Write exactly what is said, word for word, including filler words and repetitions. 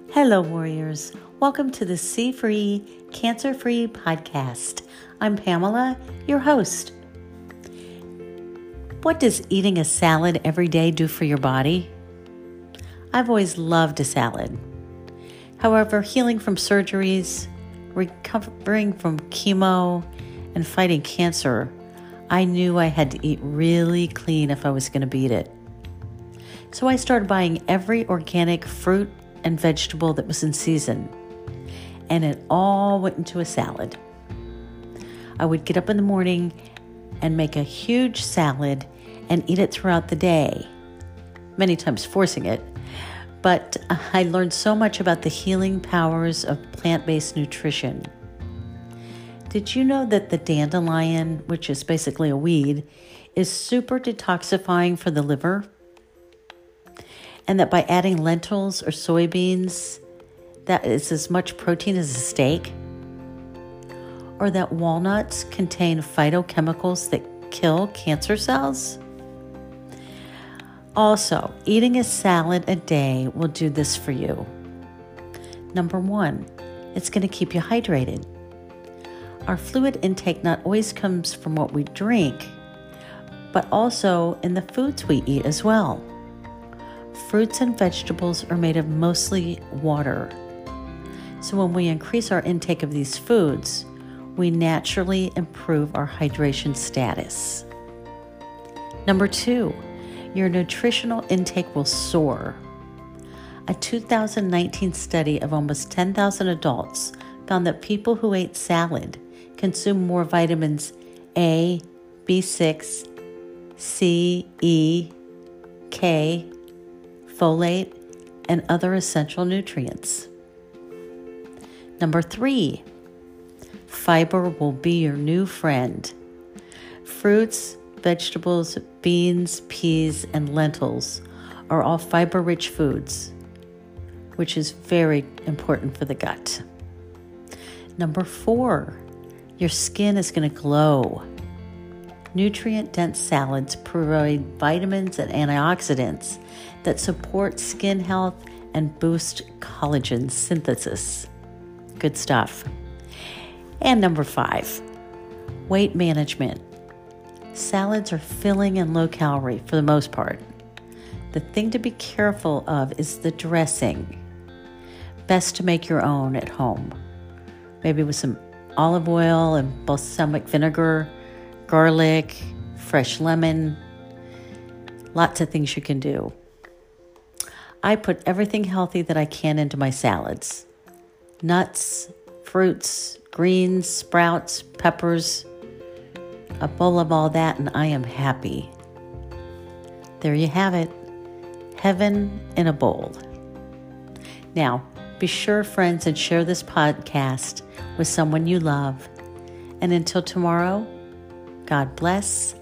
Hello, warriors. Welcome to the C-Free, Cancer-Free podcast. I'm Pamela, your host. What does eating a salad every day do for your body? I've always loved a salad. However, healing from surgeries, recovering from chemo, and fighting cancer, I knew I had to eat really clean if I was going to beat it. So I started buying every organic fruit and vegetable that was in season, and it all went into a salad. I would get up in the morning and make a huge salad and eat it throughout the day, many times forcing it, but I learned so much about the healing powers of plant-based nutrition. Did you know that the dandelion, which is basically a weed, is super detoxifying for the liver? And that by adding lentils or soybeans, that is as much protein as a steak? Or that walnuts contain phytochemicals that kill cancer cells? Also, eating a salad a day will do this for you. Number one, it's going to keep you hydrated. Our fluid intake not always comes from what we drink, but also in the foods we eat as well. Fruits and vegetables are made of mostly water. So when we increase our intake of these foods, we naturally improve our hydration status. Number two, your nutritional intake will soar. A two thousand nineteen study of almost ten thousand adults found that people who ate salad consumed more vitamins A, B six, C, E, K, folate, and other essential nutrients. Number three, fiber will be your new friend. Fruits, vegetables, beans, peas, and lentils are all fiber-rich foods, which is very important for the gut. Number four, your skin is going to glow. Nutrient-dense salads provide vitamins and antioxidants that support skin health and boost collagen synthesis. Good stuff. And number five, weight management. Salads are filling and low calorie for the most part. The thing to be careful of is the dressing. Best to make your own at home. Maybe with some olive oil and balsamic vinegar, garlic, fresh lemon, lots of things you can do. I put everything healthy that I can into my salads. Nuts, fruits, greens, sprouts, peppers, a bowl of all that, and I am happy. There you have it. Heaven in a bowl. Now, be sure, friends, and share this podcast with someone you love. And until tomorrow, God bless